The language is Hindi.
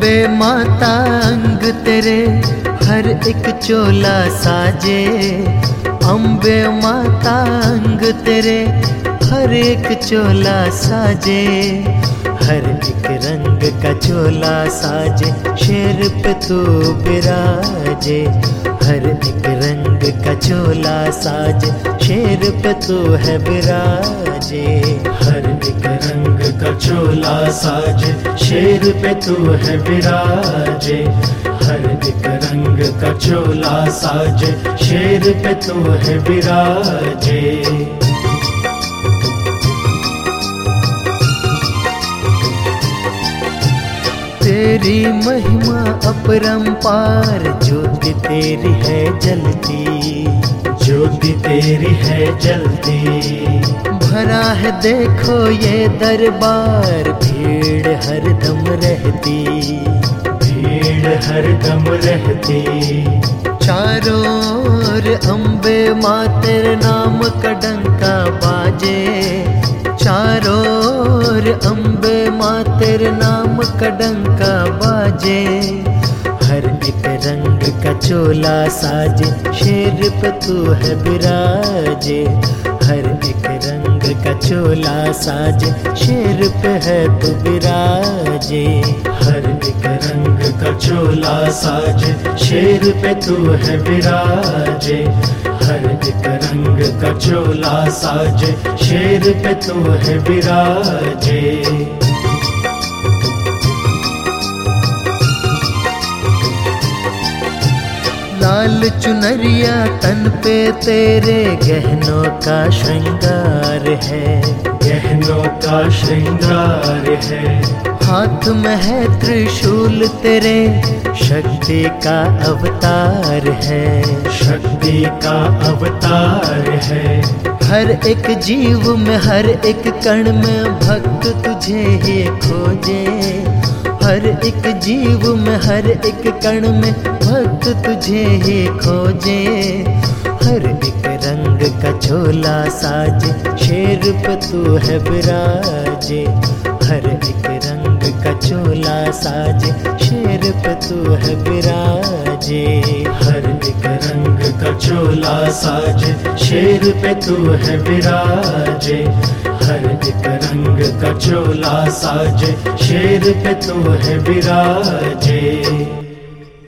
अम्बे माता अंग तेरे हर एक चोला साजे। अम्बे माता अंग तेरे हर एक चोला साजे। हर एक रंग का चोला साजे, शेर पे तू बिराजे। हर एक रंग का चोला साजे, शेर पे तू है बिराजे। हर एक रंग का चोला साजे, शेर पे तू है बिराजे। हर एक रंग का चोला साजे, शेर पे तू है बिराजे। तेरी महिमा अपरंपार, ज्योति तेरी है जलती। ज्योति तेरी है जलती। भरा है देखो ये दरबार, भीड़ हरदम रहती। भीड़ हरदम रहती। चारों ओर अम्बे माँ तेरे नाम का डंका बाजे। चारों ओर अम्बे माँ तेरे नाम का डंका बाजे। हर एक रंग का चोला साजे, शेर पे तू है बिराजे। हर एक रंग का चोला साजे, शेर पे है तू बिराजे। हर एक रंग का चोला साजे, शेर पे तू है बिराजे। हर एक रंग का चोला साजे, शेर पे तू है बिराजे। लाल चुनरिया तन पे तेरे गहनों का श्रृंगार है। गहनों का श्रृंगार है। हाथ में है त्रिशूल तेरे, शक्ति का अवतार है। शक्ति का अवतार है। हर एक जीव में हर एक कण में भक्त तुझे ही खोजे। हर एक जीव में हर एक कण में भक्त तुझे ही खोजे। हर एक रंग का चोला साजे, शेर पे तू है बिराजे। हर एक रंग का चोला साजे, शेर पे तू है बिराजे। हर एक रंग का चोला साजे, शेर पे तू है बिराजे। हर एक रंग का चोला साजे, शेर पे तू है बिराजे।